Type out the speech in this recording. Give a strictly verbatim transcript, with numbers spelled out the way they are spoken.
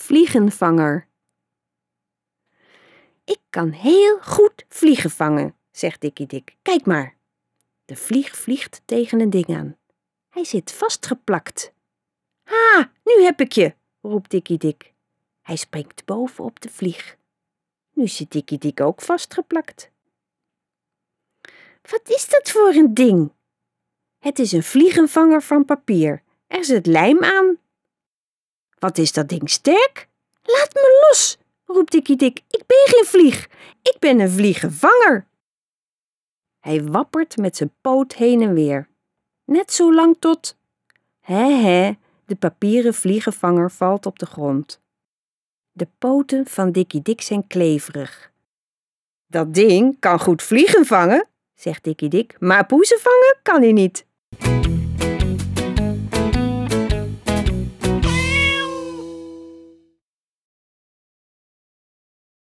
vliegenvanger. Ik kan heel goed vliegen vangen, zegt Dikkie Dik. Kijk maar. De vlieg vliegt tegen een ding aan. Hij zit vastgeplakt. Ha, nu heb ik je, roept Dikkie Dik. Hij springt boven op de vlieg. Nu zit Dikkie Dik ook vastgeplakt. Wat is dat voor een ding? Het is een vliegenvanger van papier. Er zit lijm aan. Wat is dat ding sterk? Laat me los, roept Dikkie Dik. Ik ben geen vlieg. Ik ben een vliegenvanger. Hij wappert met zijn poot heen en weer. Net zo lang tot... Hè hè, de papieren vliegenvanger valt op de grond. De poten van Dikkie Dik zijn kleverig. Dat ding kan goed vliegen vangen, zegt Dikkie Dik, maar poezen vangen kan hij niet.